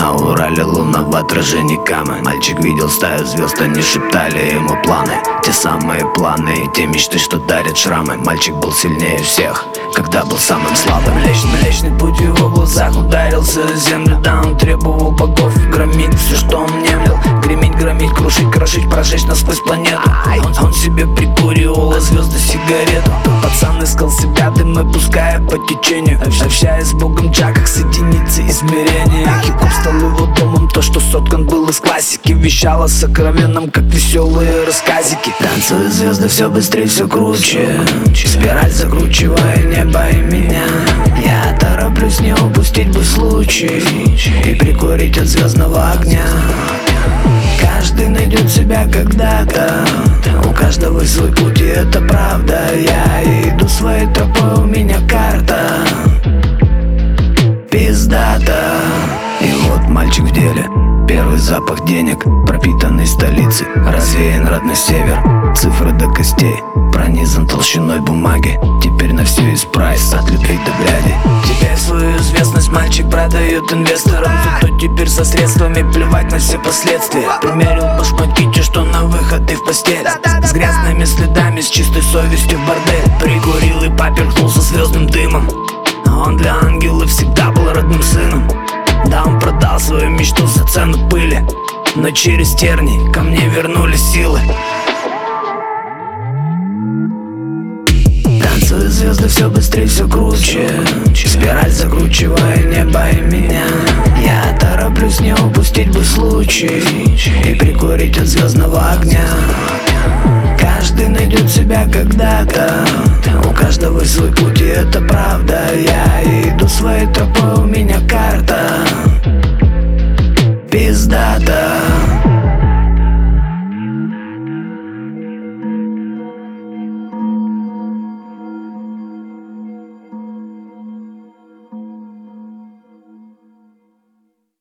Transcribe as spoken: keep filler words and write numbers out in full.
На Урале луна в отражении камы. Мальчик видел стаю звезд, они шептали ему планы. Те самые планы и те мечты, что дарят шрамы. Мальчик был сильнее всех, когда был самым слабым. Млечный, млечный путь в его глазах ударился о землю. Да, он требовал богов громить все, что он немлил. Греметь, громить, крушить, крошить, прожечь насквозь планету. Он, он себе прикуривал, а звезды сигарету. Пацан искал себя, дымы пуская по течению. Общаясь с Богом Джа, как соединиться измерения. Хип-хоп стал его домом, то, что соткан был из классики. Вещало сокровенным, как веселые рассказики. Танцуют звезды все быстрее, все круче. Спираль закручивая небо и меня. Я тороплюсь, не упустить бы случай и прикурить от звездного огня. Каждый найдет себя когда-то, у каждого свой путь, и это правда. Я иду своей тропой, у меня карта пиздата. И вот мальчик в деле, первый запах денег, пропитанный столицей. Развеян родной север, цифры до костей, пронизан толщиной бумаги. Теперь на все есть прайс, от любви до бляди. Теперь свою известность мальчик продает инвесторам. Зато теперь со средствами плевать на все последствия. Примерил башмаки, те, что на выход и в постель, с грязными следами, с чистой совестью в бордель. Прикурил и поперхнулся звездным дымом. Он для ангела всегда был родным сыном. Да, он продал свою мечту за цену пыли, но через тернии ко мне вернулись силы. Танцуют звезды все быстрее, все круче. Спираль закручивая небо и меня. Я тороплюсь, не упустить бы случай и прикурить от звездного огня. Каждый найдет себя когда-то, у каждого свой путь, и это правда. Я иду своей тропой, у меня карта